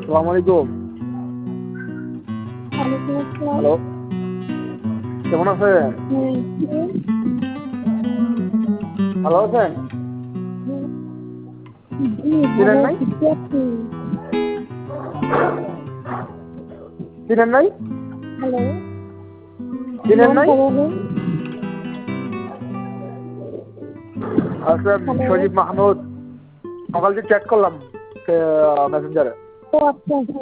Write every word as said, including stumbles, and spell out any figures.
আসসালামু আলাইকুম। হ্যালো, কেমন আছেন? ভালো আছেন? চিনেন নাই? চিনেন নাই? হ্যালো, চিনেন নাই? আচ্ছা, সজীব মাহমুদ। সকাল থেকে চ্যাট করলাম মেসেঞ্জারে। ও আচ্ছা।